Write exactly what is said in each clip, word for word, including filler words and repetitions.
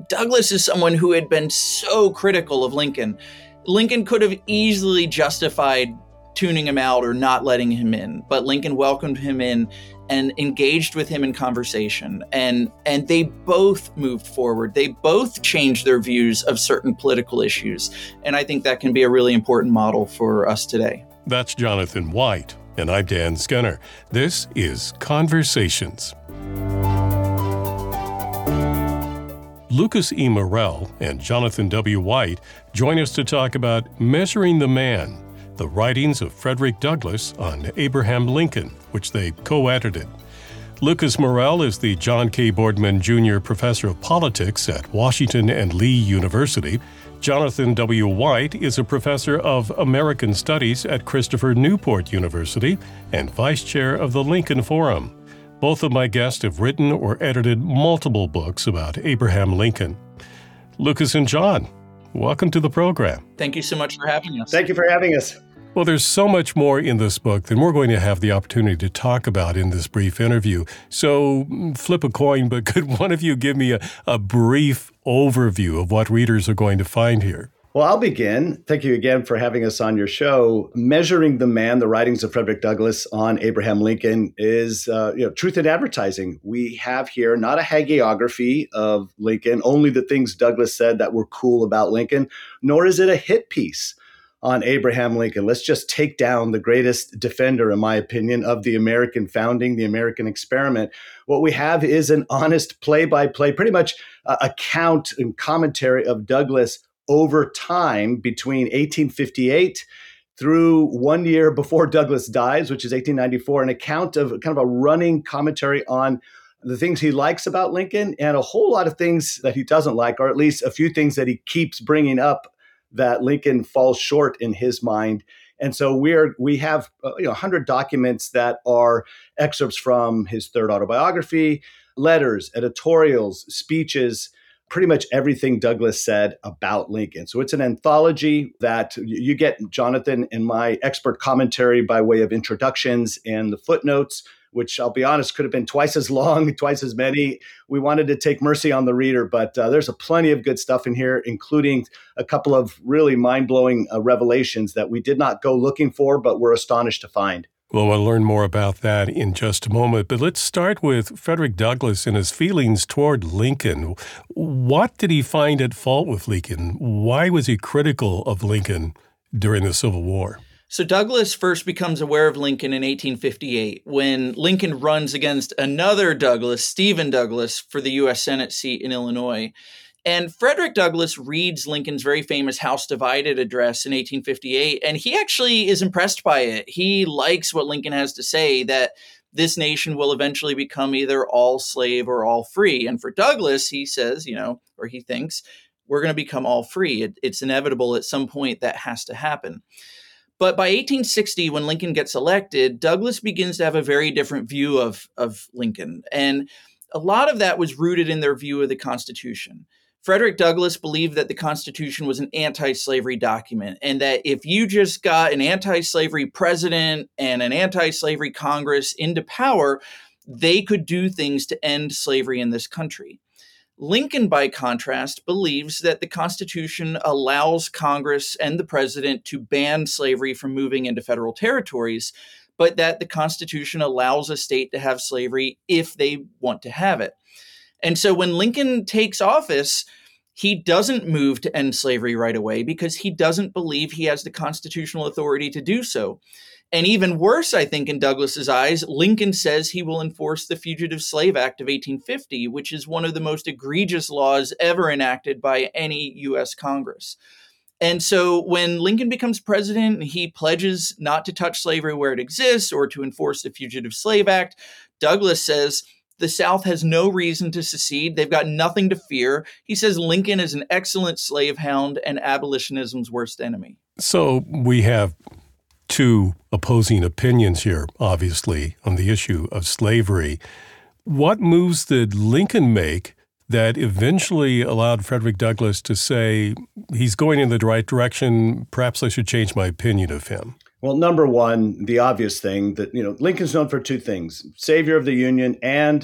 Douglas is someone who had been so critical of Lincoln. Lincoln could have easily justified tuning him out or not letting him in, but Lincoln welcomed him in and engaged with him in conversation. And, and they both moved forward. They both changed their views of certain political issues. And I think that can be a really important model for us today. That's Jonathan White, and I'm Dan Skinner. This is Conversations. Lucas E. Murrell and Jonathan W. White join us to talk about Measuring the Man, the writings of Frederick Douglass on Abraham Lincoln, which they co-edited. Lucas Murrell is the John K. Boardman Junior Professor of Politics at Washington and Lee University. Jonathan W. White is a professor of American Studies at Christopher Newport University and vice chair of the Lincoln Forum. Both of my guests have written or edited multiple books about Abraham Lincoln. Lucas and John, welcome to the program. Thank you so much for having us. Thank you for having us. Well, there's so much more in this book than we're going to have the opportunity to talk about in this brief interview. So flip a coin, but could one of you give me a, a brief overview of what readers are going to find here? Well, I'll begin. Thank you again for having us on your show. Measuring the Man, the writings of Frederick Douglass on Abraham Lincoln is uh, you know, truth in advertising. We have here not a hagiography of Lincoln, only the things Douglass said that were cool about Lincoln, nor is it a hit piece on Abraham Lincoln. Let's just take down the greatest defender, in my opinion, of the American founding, the American experiment. What we have is an honest play-by-play, pretty much uh, account and commentary of Douglass over time between eighteen fifty-eight through one year before Douglass dies, which is eighteen ninety-four, an account of kind of a running commentary on the things he likes about Lincoln and a whole lot of things that he doesn't like, or at least a few things that he keeps bringing up that Lincoln falls short in his mind. And so we're we have uh, you know one hundred documents that are excerpts from his third autobiography, letters, editorials, speeches, pretty much everything Douglass said about Lincoln. So it's an anthology that you get Jonathan and my expert commentary by way of introductions and the footnotes, which I'll be honest, could have been twice as long, twice as many. We wanted to take mercy on the reader, but uh, there's a plenty of good stuff in here, including a couple of really mind-blowing uh, revelations that we did not go looking for, but were astonished to find. Well, we'll learn more about that in just a moment, but let's start with Frederick Douglass and his feelings toward Lincoln. What did he find at fault with Lincoln? Why was he critical of Lincoln during the Civil War? So Douglass first becomes aware of Lincoln in eighteen fifty-eight when Lincoln runs against another Douglass, Stephen Douglas, for the U S Senate seat in Illinois. And Frederick Douglass reads Lincoln's very famous House Divided address in eighteen fifty-eight, and he actually is impressed by it. He likes what Lincoln has to say, that this nation will eventually become either all slave or all free. And for Douglass, he says, you know, or he thinks, we're going to become all free. It, it's inevitable at some point that has to happen. But by eighteen sixty, when Lincoln gets elected, Douglass begins to have a very different view of, of Lincoln. And a lot of that was rooted in their view of the Constitution. Frederick Douglass believed that the Constitution was an anti-slavery document, and that if you just got an anti-slavery president and an anti-slavery Congress into power, they could do things to end slavery in this country. Lincoln, by contrast, believes that the Constitution allows Congress and the president to ban slavery from moving into federal territories, but that the Constitution allows a state to have slavery if they want to have it. And so when Lincoln takes office, he doesn't move to end slavery right away because he doesn't believe he has the constitutional authority to do so. And even worse, I think, in Douglass's eyes, Lincoln says he will enforce the Fugitive Slave Act of eighteen fifty, which is one of the most egregious laws ever enacted by any U S Congress. And so when Lincoln becomes president, he pledges not to touch slavery where it exists or to enforce the Fugitive Slave Act. Douglass says the South has no reason to secede. They've got nothing to fear. He says Lincoln is an excellent slave hound and abolitionism's worst enemy. So we have two opposing opinions here, obviously, on the issue of slavery. What moves did Lincoln make that eventually allowed Frederick Douglass to say, he's going in the right direction, perhaps I should change my opinion of him? Well, number one, the obvious thing that, you know, Lincoln's known for two things, savior of the Union and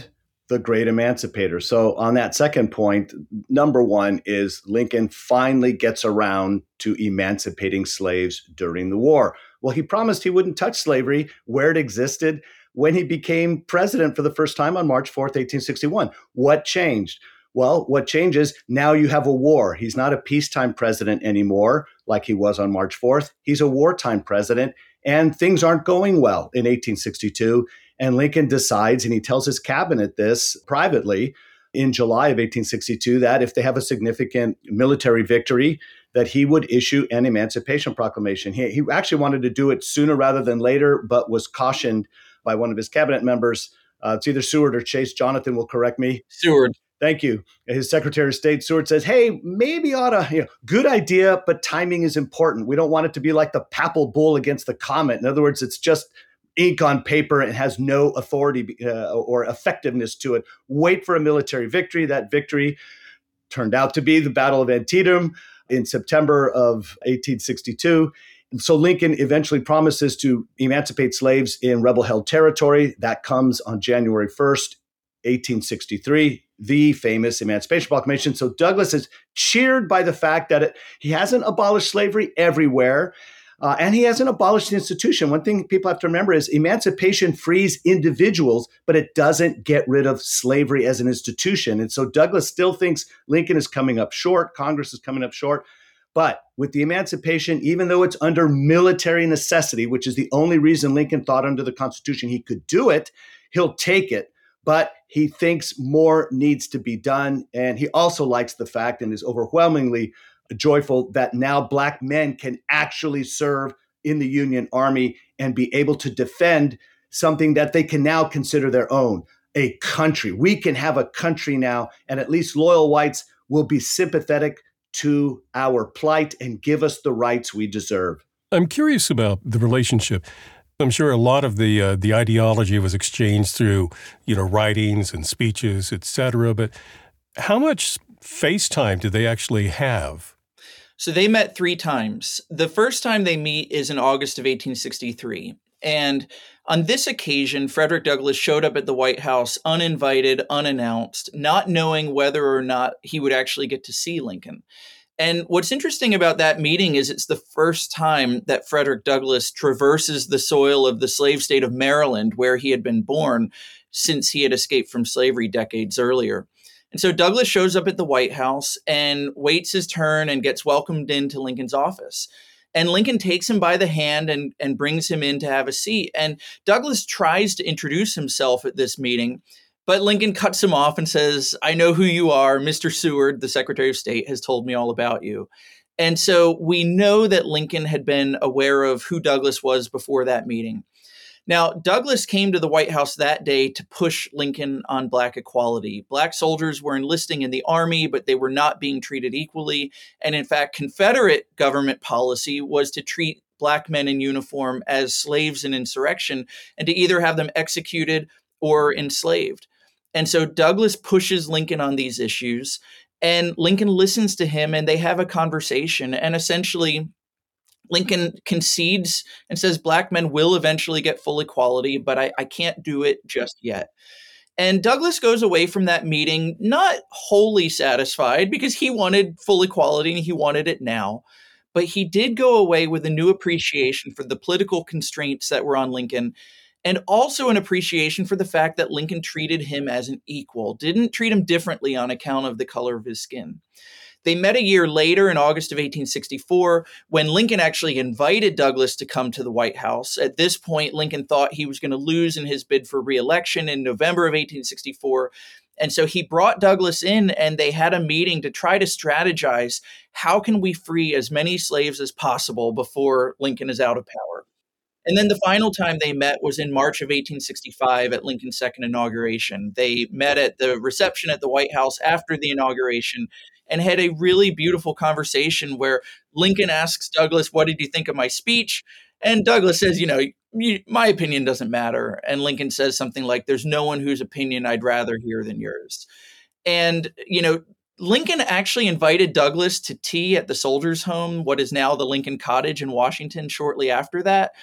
the great emancipator. So on that second point, number one is Lincoln finally gets around to emancipating slaves during the war. Well, he promised he wouldn't touch slavery where it existed when he became president for the first time on March fourth, eighteen sixty-one. What changed? Well, what changes, now you have a war. He's not a peacetime president anymore like he was on March fourth. He's a wartime president, and things aren't going well in eighteen sixty-two. And Lincoln decides, and he tells his cabinet this privately in July of eighteen sixty-two, that if they have a significant military victory, that he would issue an Emancipation Proclamation. He, he actually wanted to do it sooner rather than later, but was cautioned by one of his cabinet members. Uh, it's either Seward or Chase. Jonathan will correct me. Seward. Thank you. His Secretary of State, Seward, says, hey, maybe ought to, you know, good idea, but timing is important. We don't want it to be like the papal bull against the comet. In other words, it's just ink on paper and has no authority uh, or effectiveness to it. Wait for a military victory. That victory turned out to be the Battle of Antietam in September of eighteen sixty-two. And so Lincoln eventually promises to emancipate slaves in rebel-held territory. That comes on January first, eighteen sixty-three, the famous Emancipation Proclamation. So Douglas is cheered by the fact that it, he hasn't abolished slavery everywhere, uh, and he hasn't abolished the institution. One thing people have to remember is emancipation frees individuals, but it doesn't get rid of slavery as an institution. And so Douglas still thinks Lincoln is coming up short, Congress is coming up short. But with the emancipation, even though it's under military necessity, which is the only reason Lincoln thought under the Constitution he could do it, he'll take it. But he thinks more needs to be done. And he also likes the fact and is overwhelmingly joyful that now Black men can actually serve in the Union Army and be able to defend something that they can now consider their own, a country. We can have a country now, and at least loyal whites will be sympathetic to our plight and give us the rights we deserve. I'm curious about the relationship. I'm sure a lot of the uh, the ideology was exchanged through, you know, writings and speeches, et cetera. But how much face time do they actually have? So they met three times. The first time they meet is in August of eighteen sixty-three. And on this occasion, Frederick Douglass showed up at the White House uninvited, unannounced, not knowing whether or not he would actually get to see Lincoln. And what's interesting about that meeting is it's the first time that Frederick Douglass traverses the soil of the slave state of Maryland, where he had been born, since he had escaped from slavery decades earlier. And so Douglass shows up at the White House and waits his turn and gets welcomed into Lincoln's office. And Lincoln takes him by the hand and, and brings him in to have a seat. And Douglass tries to introduce himself at this meeting, but Lincoln cuts him off and says, I know who you are. Mister Seward, the Secretary of State, has told me all about you. And so we know that Lincoln had been aware of who Douglass was before that meeting. Now, Douglass came to the White House that day to push Lincoln on Black equality. Black soldiers were enlisting in the Army, but they were not being treated equally. And in fact, Confederate government policy was to treat Black men in uniform as slaves in insurrection and to either have them executed or enslaved. And so Douglass pushes Lincoln on these issues, and Lincoln listens to him, and they have a conversation. And essentially, Lincoln concedes and says Black men will eventually get full equality, but I, I can't do it just yet. And Douglass goes away from that meeting not wholly satisfied, because he wanted full equality and he wanted it now. But he did go away with a new appreciation for the political constraints that were on Lincoln, and also an appreciation for the fact that Lincoln treated him as an equal, didn't treat him differently on account of the color of his skin. They met a year later in August of eighteen sixty-four, when Lincoln actually invited Douglass to come to the White House. At this point, Lincoln thought he was going to lose in his bid for re-election in November of eighteen sixty-four. And so he brought Douglass in, and they had a meeting to try to strategize, how can we free as many slaves as possible before Lincoln is out of power? And then the final time they met was in March of eighteen sixty-five at Lincoln's second inauguration. They met at the reception at the White House after the inauguration and had a really beautiful conversation where Lincoln asks Douglass, what did you think of my speech? And Douglass says, you know, you, my opinion doesn't matter. And Lincoln says something like, there's no one whose opinion I'd rather hear than yours. And, you know, Lincoln actually invited Douglass to tea at the Soldiers' Home, what is now the Lincoln Cottage in Washington, shortly after that.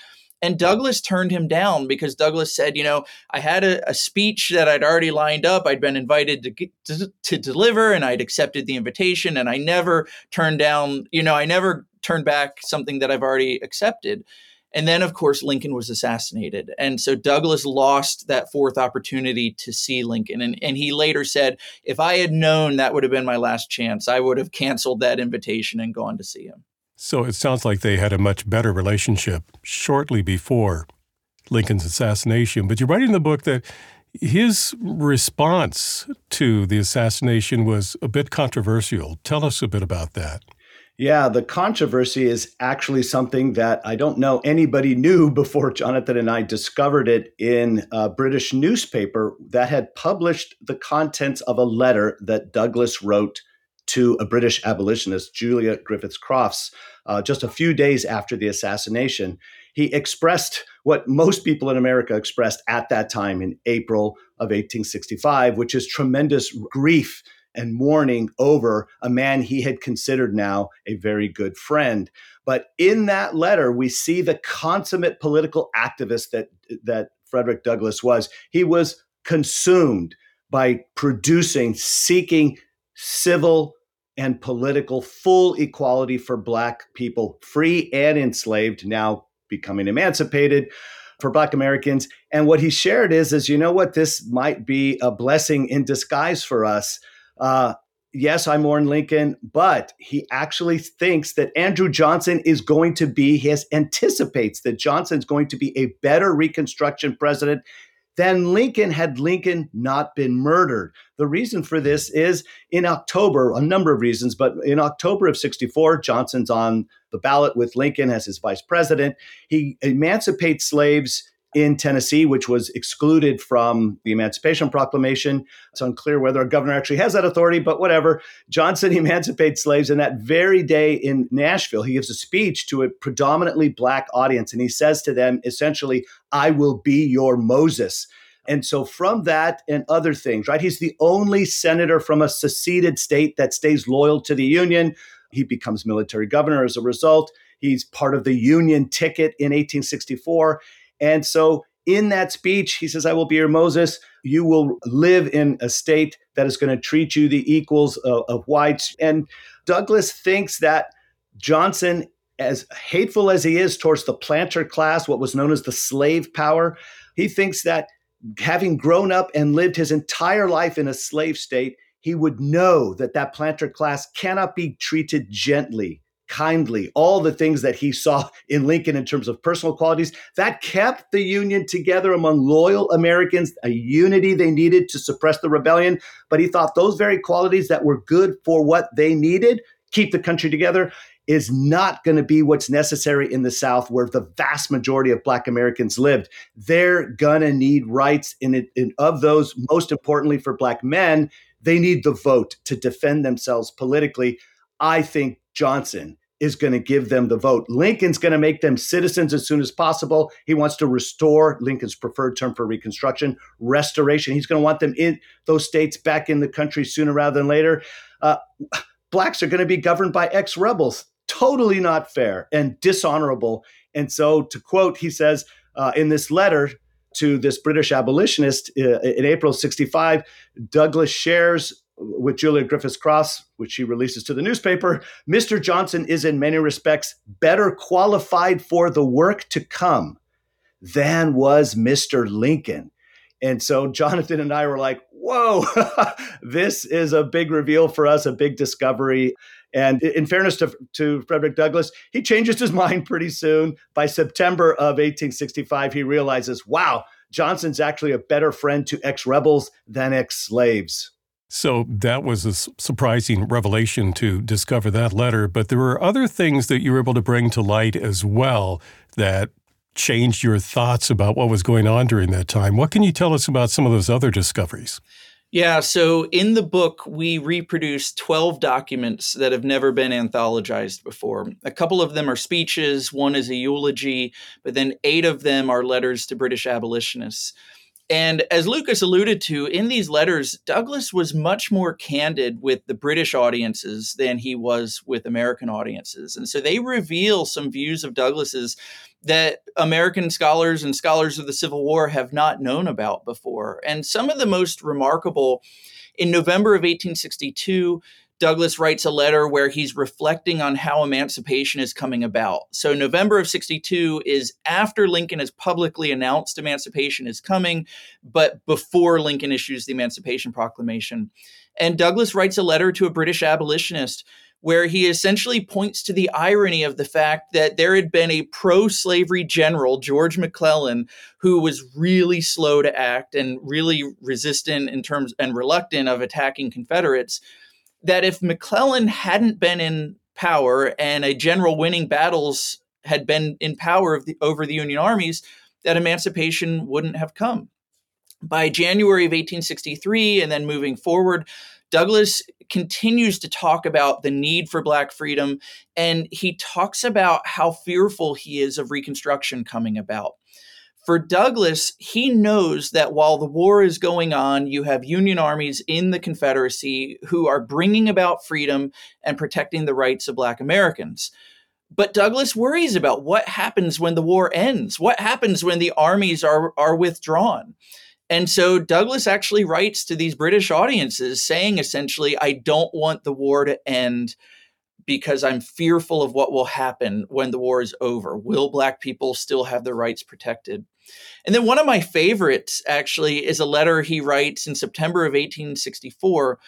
And Douglas turned him down because Douglas said, you know, I had a, a speech that I'd already lined up. I'd been invited to, get, to to deliver, and I'd accepted the invitation, and I never turned down, you know, I never turned back something that I've already accepted. And then, of course, Lincoln was assassinated. And so Douglas lost that fourth opportunity to see Lincoln. And, and he later said, if I had known that would have been my last chance, I would have canceled that invitation and gone to see him. So it sounds like they had a much better relationship shortly before Lincoln's assassination. But you write in the book that his response to the assassination was a bit controversial. Tell us a bit about that. Yeah, the controversy is actually something that I don't know anybody knew before Jonathan and I discovered it in a British newspaper that had published the contents of a letter that Douglas wrote to a British abolitionist, Julia Griffiths Crofts, uh, just a few days after the assassination. He expressed what most people in America expressed at that time in April of eighteen sixty-five, which is tremendous grief and mourning over a man he had considered now a very good friend. But in that letter, we see the consummate political activist that, that Frederick Douglass was. He was consumed by producing, seeking civil and political full equality for Black people, free and enslaved, now becoming emancipated for Black Americans. And what he shared is, is you know what, this might be a blessing in disguise for us. Uh, yes, I mourn Lincoln, but he actually thinks that Andrew Johnson is going to be, he anticipates that Johnson's going to be a better Reconstruction president than Lincoln had Lincoln not been murdered. The reason for this is in October, a number of reasons, but in October of sixty-four, Johnson's on the ballot with Lincoln as his vice president. He emancipates slaves in Tennessee, which was excluded from the Emancipation Proclamation. It's unclear whether a governor actually has that authority, but whatever. Johnson emancipates slaves. And that very day in Nashville, he gives a speech to a predominantly Black audience. And he says to them, essentially, I will be your Moses. And so from that and other things, right, he's the only senator from a seceded state that stays loyal to the Union. He becomes military governor as a result. He's part of the Union ticket in eighteen sixty-four. And so in that speech, he says, I will be your Moses. You will live in a state that is going to treat you the equals of, of whites. And Douglas thinks that Johnson, as hateful as he is towards the planter class, what was known as the slave power, he thinks that having grown up and lived his entire life in a slave state, he would know that that planter class cannot be treated gently, kindly, all the things that he saw in Lincoln in terms of personal qualities that kept the Union together among loyal Americans, a unity they needed to suppress the rebellion. But he thought those very qualities that were good for what they needed, keep the country together, is not going to be what's necessary in the South, where the vast majority of Black Americans lived. They're going to need rights. And, it, and of those, most importantly for Black men, they need the vote to defend themselves politically. I think Johnson is going to give them the vote. Lincoln's going to make them citizens as soon as possible. He wants to restore, Lincoln's preferred term for Reconstruction, restoration. He's going to want them in those states back in the country sooner rather than later. Uh, Blacks are going to be governed by ex-rebels. Totally not fair and dishonorable. And so, to quote, he says uh, in this letter to this British abolitionist uh, in April sixty-five, Douglas shares with Julia Griffiths Crofts, which she releases to the newspaper, Mister Johnson is in many respects better qualified for the work to come than was Mister Lincoln. And so Jonathan and I were like, whoa, this is a big reveal for us, a big discovery. And in fairness to, to Frederick Douglass, he changes his mind pretty soon. By September of eighteen sixty-five, he realizes, wow, Johnson's actually a better friend to ex-rebels than ex-slaves. So that was a surprising revelation to discover that letter. But there were other things that you were able to bring to light as well that changed your thoughts about what was going on during that time. What can you tell us about some of those other discoveries? Yeah, so in the book, we reproduce twelve documents that have never been anthologized before. A couple of them are speeches, one is a eulogy, but then eight of them are letters to British abolitionists. And as Lucas alluded to, in these letters, Douglas was much more candid with the British audiences than he was with American audiences. And so they reveal some views of Douglas's that American scholars and scholars of the Civil War have not known about before. And some of the most remarkable, in November of eighteen sixty-two, Douglass writes a letter where he's reflecting on how emancipation is coming about. So November of sixty-two is after Lincoln has publicly announced emancipation is coming, but before Lincoln issues the Emancipation Proclamation. And Douglass writes a letter to a British abolitionist where he essentially points to the irony of the fact that there had been a pro-slavery general, George McClellan, who was really slow to act and really resistant in terms and reluctant of attacking Confederates, that if McClellan hadn't been in power and a general winning battles had been in power of the, over the Union armies, that emancipation wouldn't have come. By January of eighteen sixty-three and then moving forward, Douglass continues to talk about the need for Black freedom, and he talks about how fearful he is of Reconstruction coming about. For Douglass, he knows that while the war is going on, you have Union armies in the Confederacy who are bringing about freedom and protecting the rights of Black Americans. But Douglass worries about what happens when the war ends. What happens when the armies are, are withdrawn? And so Douglass actually writes to these British audiences saying essentially, I don't want the war to end because I'm fearful of what will happen when the war is over. Will Black people still have their rights protected? And then one of my favorites actually is a letter he writes in September of eighteen sixty-four,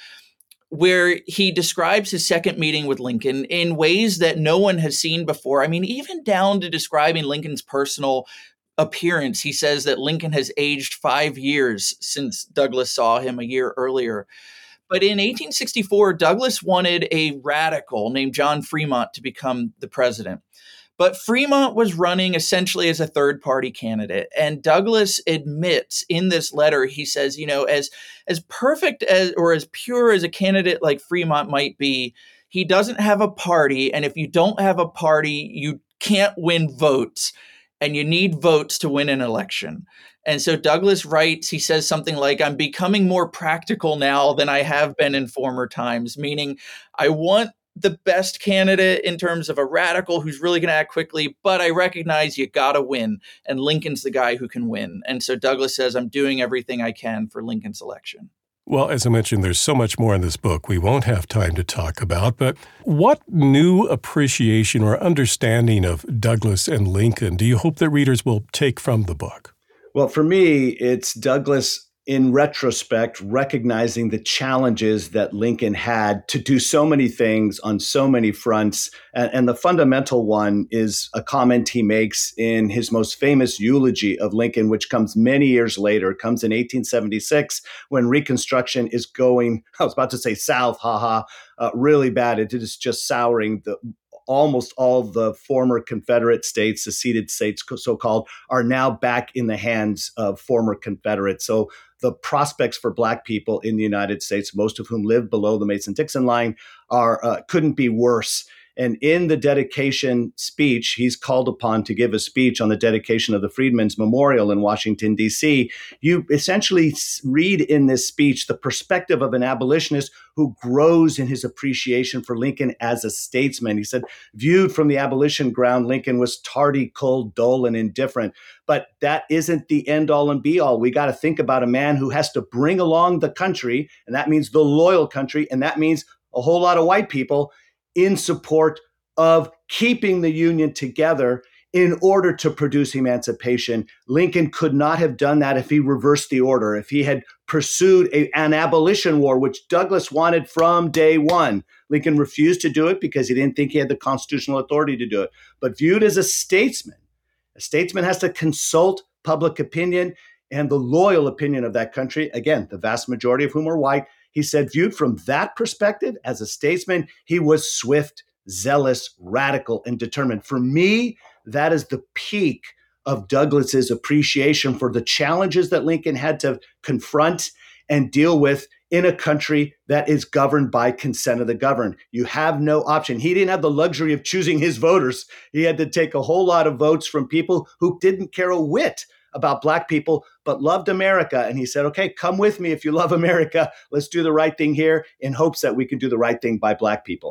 where he describes his second meeting with Lincoln in ways that no one has seen before. I mean, even down to describing Lincoln's personal appearance. He says that Lincoln has aged five years since Douglass saw him a year earlier. But in eighteen sixty-four, Douglass wanted a radical named John Fremont to become the president. But Fremont was running essentially as a third-party candidate. And Douglass admits in this letter, he says, you know, as, as perfect as or as pure as a candidate like Fremont might be, he doesn't have a party. And if you don't have a party, you can't win votes. And you need votes to win an election. And so Douglass writes, he says something like, I'm becoming more practical now than I have been in former times, meaning I want the best candidate in terms of a radical who's really going to act quickly, but I recognize you got to win. And Lincoln's the guy who can win. And so Douglass says, I'm doing everything I can for Lincoln's election. Well, as I mentioned, there's so much more in this book we won't have time to talk about, but what new appreciation or understanding of Douglass and Lincoln do you hope that readers will take from the book? Well, for me, it's Douglass, in retrospect, recognizing the challenges that Lincoln had to do so many things on so many fronts. And, and the fundamental one is a comment he makes in his most famous eulogy of Lincoln, which comes many years later. It comes in eighteen seventy-six when Reconstruction is going, I was about to say south, haha, uh, really bad. It is just souring. The almost all the former Confederate states, the ceded states, so-called, are now back in the hands of former Confederates. So the prospects for Black people in the United States, most of whom live below the Mason-Dixon line, are uh, couldn't be worse. And in the dedication speech, he's called upon to give a speech on the dedication of the Freedmen's Memorial in Washington, D C. You essentially read in this speech the perspective of an abolitionist who grows in his appreciation for Lincoln as a statesman. He said, viewed from the abolition ground, Lincoln was tardy, cold, dull, and indifferent. But that isn't the end all and be all. We got to think about a man who has to bring along the country, and that means the loyal country, and that means a whole lot of white people in support of keeping the Union together in order to produce emancipation. Lincoln could not have done that if he reversed the order, if he had pursued a, an abolition war, which Douglass wanted from day one. Lincoln refused to do it because he didn't think he had the constitutional authority to do it. But viewed as a statesman, a statesman has to consult public opinion and the loyal opinion of that country, again, the vast majority of whom are white. He said, viewed from that perspective, as a statesman, he was swift, zealous, radical, and determined. For me, that is the peak of Douglass's appreciation for the challenges that Lincoln had to confront and deal with in a country that is governed by consent of the governed. You have no option. He didn't have the luxury of choosing his voters. He had to take a whole lot of votes from people who didn't care a whit about Black people, but loved America. And he said, okay, come with me if you love America. Let's do the right thing here in hopes that we can do the right thing by Black people.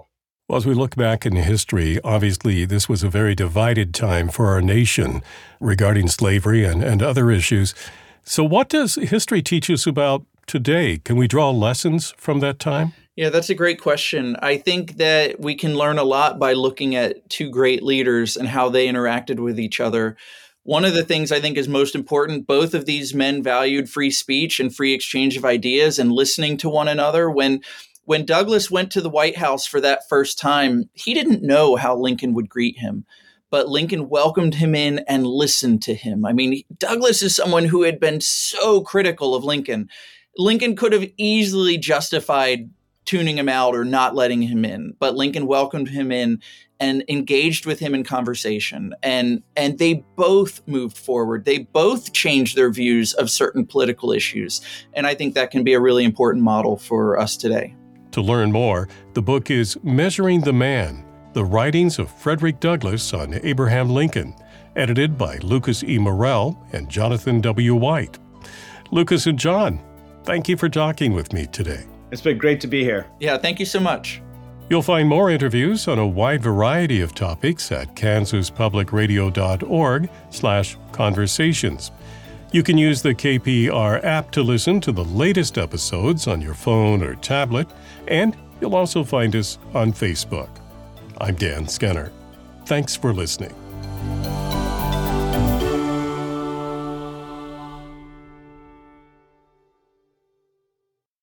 Well, as we look back in history, obviously this was a very divided time for our nation regarding slavery and, and other issues. So what does history teach us about today? Can we draw lessons from that time? Yeah, that's a great question. I think that we can learn a lot by looking at two great leaders and how they interacted with each other. One of the things I think is most important, both of these men valued free speech and free exchange of ideas and listening to one another. When When Douglas went to the White House for that first time, he didn't know how Lincoln would greet him, but Lincoln welcomed him in and listened to him. I mean, Douglas is someone who had been so critical of Lincoln. Lincoln could have easily justified tuning him out or not letting him in, but Lincoln welcomed him in and engaged with him in conversation. And, and they both moved forward. They both changed their views of certain political issues. And I think that can be a really important model for us today. To learn more, the book is Measuring the Man, The Writings of Frederick Douglass on Abraham Lincoln, edited by Lucas E. Morell and Jonathan W. White. Lucas and John, thank you for talking with me today. It's been great to be here. Yeah, thank you so much. You'll find more interviews on a wide variety of topics at kansaspublicradio.org slash conversations. You can use the K P R app to listen to the latest episodes on your phone or tablet, and you'll also find us on Facebook. I'm Dan Skenner. Thanks for listening.